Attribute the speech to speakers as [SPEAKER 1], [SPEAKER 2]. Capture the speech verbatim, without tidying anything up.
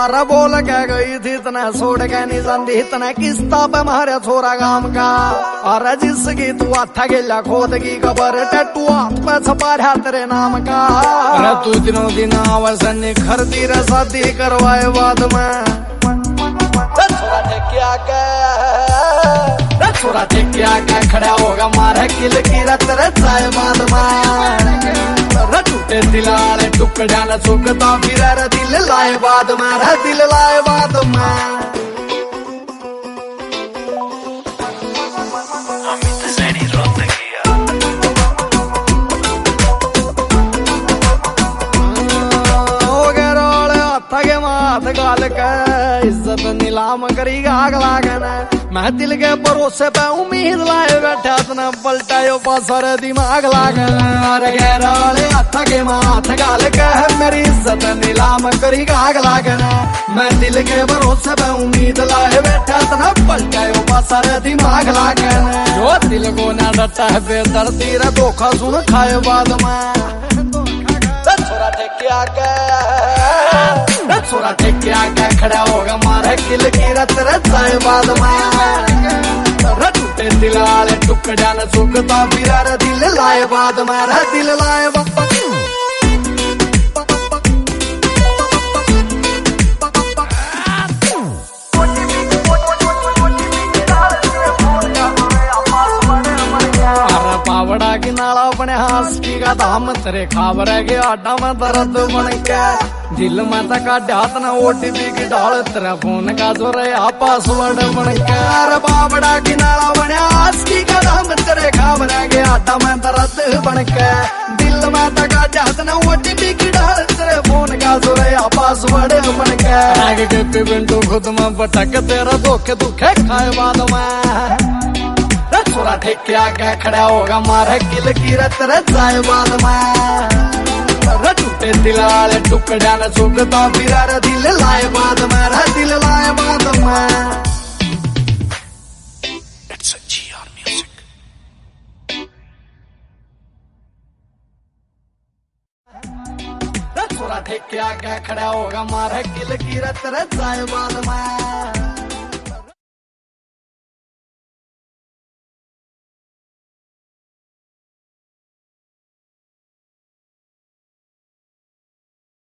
[SPEAKER 1] रे बोल के गई थी इतना छोड़ के नहीं जाती इतना किस्ता पे मारे छोरा गांव का। अरे जिसकी तू हाथा गेला खोद की खबर टट्टू हाथ पे छपा रहा तेरे नाम का। अरे तू दिनों दिन आवासन खरदी रे शादी करवाए बाद में छोरा थे क्या क्या छोरा थे क्या क्या खड़ा होगा मारे किल की रत रे चाय बाद में टूटे दिलाले टुकड़ा न चुकता फिर रे दिल लाए बाद में रे दिल लाए बाद में। गाल के इज्जत नीलाम करीगा आग लागन मैं दिल के भरोसे पे उम्मीद लाए बैठा तना पलटायो पासर दिमाग लागन। अरे गहराले हथ के माथ गाल के मेरी इज्जत नीलाम करीगा आग लागन मैं दिल के भरोसे पे उम्मीद लाए बैठा तना पलटायो पासर दिमाग लागन। जो दिल को ना डटा है बेदर्दी रे धोखा सुन खाए बाद में छोरा थे क्या क्या छोरा थे क्या क्या खड़ा होगा मारे किल की रत रे चाय बाद में टूटे दिलाले टुकड़ा न चुकता फिर रे दिल लाए बाद में रे दिल लाए बाद। पावड़ा की नाला अपने हास्की का धाम तेरे खावर के आटा में दर्द बन के दिल में तक हाथ न ओटीपी की डाल तेरा फोन का जो रहा पासवर्ड बन के। अरे पावड़ा की नाला बने हास्की का धाम तेरे खावर के आटा में दर्द बन के दिल में तक हाथ न ओटीपी की डाल तेरे फोन का जो रहा पासवर्ड बन के। आगे के पिंटू खुद में भटक तेरा धोखे दुखे खाए बाद में छोरा थे क्या क्या खड़ा होगा मारे किल की रत रे चाय बाद में टूटे दिलाले टुकड़ा न चुकता फिर रे दिल लाए बाद में रे दिल लाए बाद में। It's a G R music. छोरा थे क्या क्या खड़ा होगा मारे किल की रत रे चाय बाद में